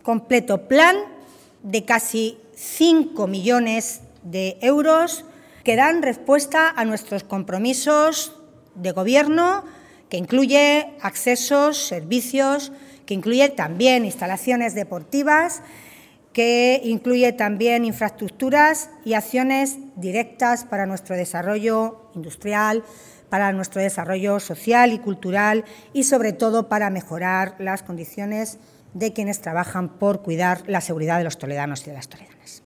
completo plan de casi 5 millones de euros que dan respuesta a nuestros compromisos de Gobierno, que incluye accesos, servicios, que incluye también instalaciones deportivas, que incluye también infraestructuras y acciones directas para nuestro desarrollo industrial, para nuestro desarrollo social y cultural y, sobre todo, para mejorar las condiciones de quienes trabajan por cuidar la seguridad de los toledanos y de las toledanas.